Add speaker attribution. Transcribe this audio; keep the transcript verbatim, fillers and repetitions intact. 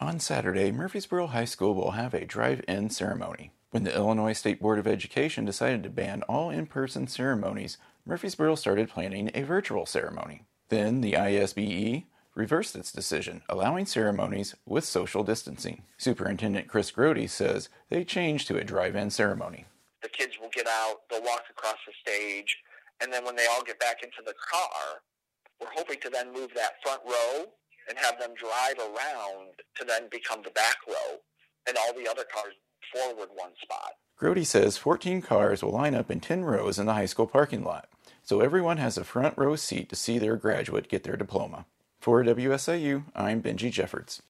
Speaker 1: On Saturday, Murfreesboro High School will have a drive-in ceremony. When the Illinois State Board of Education decided to ban all in-person ceremonies, Murfreesboro started planning a virtual ceremony. Then the I S B E reversed its decision, allowing ceremonies with social distancing. Superintendent Chris Grody says they changed to a drive-in ceremony.
Speaker 2: The kids will get out, they'll walk across the stage, and then when they all get back into the car, we're hoping to then move that front row and have them drive around to then become the back row, and all the other cars forward one spot.
Speaker 1: Grody says fourteen cars will line up in ten rows in the high school parking lot, so everyone has a front row seat to see their graduate get their diploma. For W S I U, I'm Benji Jeffords.